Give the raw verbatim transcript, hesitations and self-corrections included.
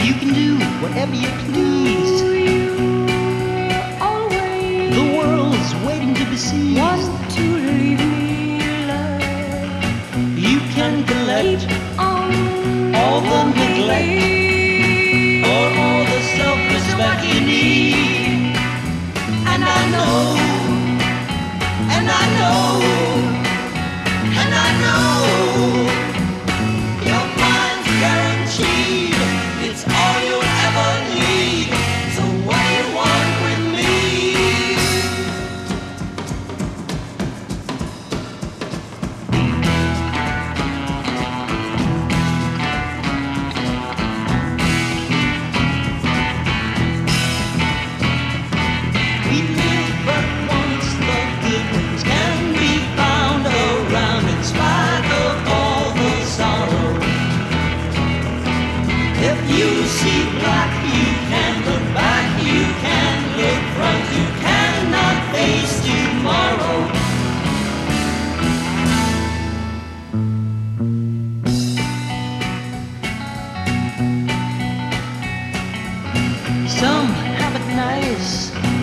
You can do whatever you please. Always The world's waiting to be seized. want to leave me alive. You can collect Keep on all the neglect or all the self-respect you need. And I know, and I know, and I know your mind's guaranteed. It's all you'll ever need. So what do you want with me? We live but once, the good ones can be found around in spite of all the sorrow. If you see black, you can look back, you can look front, you cannot face tomorrow. Some have it nice,